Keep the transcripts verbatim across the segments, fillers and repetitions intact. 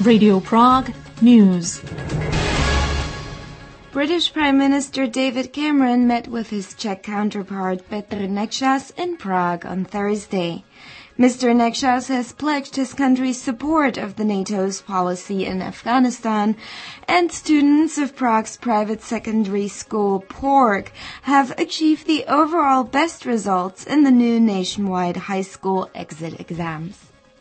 Radio Prague News. British Prime Minister David Cameron met with his Czech counterpart Petr Nečas in Prague on Thursday. Mister Nečas has pledged his country's support of the NATO's policy in Afghanistan, and students of Prague's private secondary school P O R G have achieved the overall best results in the new nationwide high school exit exams.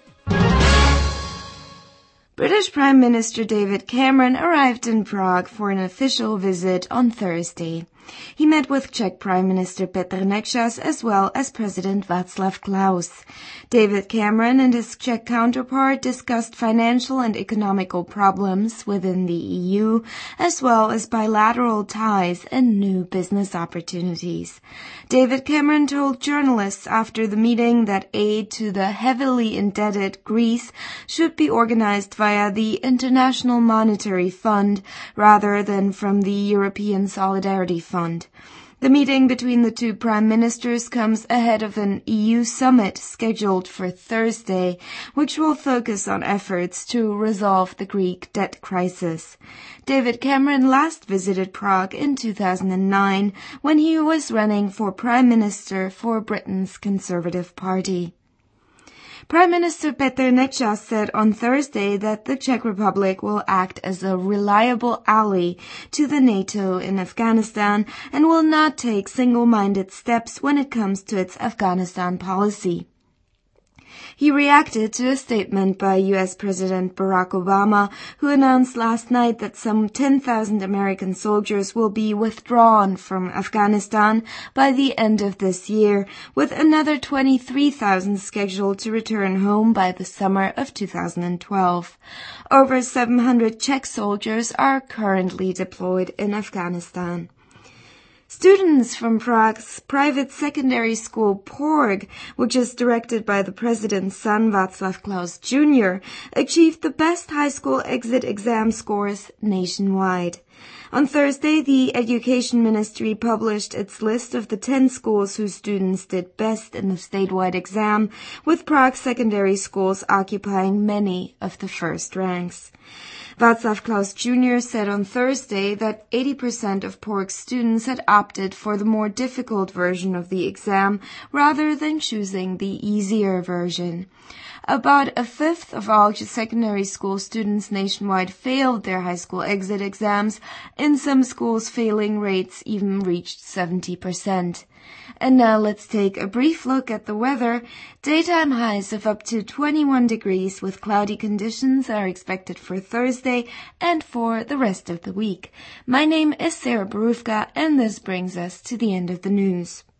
British Prime Minister David Cameron arrived in Prague for an official visit on Thursday. He met with Czech Prime Minister Petr Nečas as well as President Václav Klaus. David Cameron and his Czech counterpart discussed financial and economical problems within the E U, as well as bilateral ties and new business opportunities. David Cameron told journalists after the meeting that aid to the heavily indebted Greece should be organized via the International Monetary Fund rather than from the European Solidarity Fund. Fund. The meeting between the two prime ministers comes ahead of an E U summit scheduled for Thursday, which will focus on efforts to resolve the Greek debt crisis. David Cameron last visited Prague in two thousand nine when he was running for prime minister for Britain's Conservative Party. Prime Minister Petr Nečas said on Thursday that the Czech Republic will act as a reliable ally to the NATO in Afghanistan and will not take single-minded steps when it comes to its Afghanistan policy. He reacted to a statement by U S President Barack Obama, who announced last night that some ten thousand American soldiers will be withdrawn from Afghanistan by the end of this year, with another twenty-three thousand scheduled to return home by the summer of two thousand twelve. Over seven hundred Czech soldiers are currently deployed in Afghanistan. Students from Prague's private secondary school P O R G, which is directed by the president's son Václav Klaus Junior, achieved the best high school exit exam scores nationwide. On Thursday, the Education Ministry published its list of the ten schools whose students did best in the statewide exam, with Prague secondary schools occupying many of the first ranks. Václav Klaus Junior said on Thursday that eighty percent of P O R G students had opted for the more difficult version of the exam rather than choosing the easier version. About a fifth of all secondary school students nationwide failed their high school exit exams. In some schools, failing rates even reached seventy percent. And now let's take a brief look at the weather. Daytime highs of up to twenty-one degrees with cloudy conditions are expected for Thursday and for the rest of the week. My name is Sarah Borówka, and this brings us to the end of the news.